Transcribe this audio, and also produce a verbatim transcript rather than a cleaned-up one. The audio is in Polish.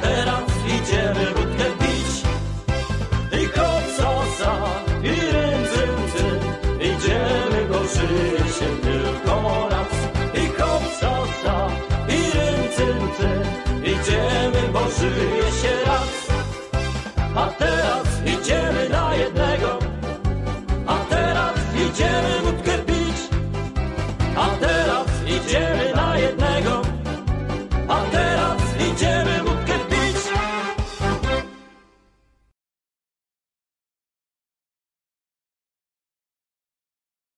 teraz idziemy wódkę pić. I kopcosa, i rym, cym, cym, idziemy, bo żyje się tylko raz. I kopcosa, i rym, cym, cym, idziemy, bo żyje się raz. A teraz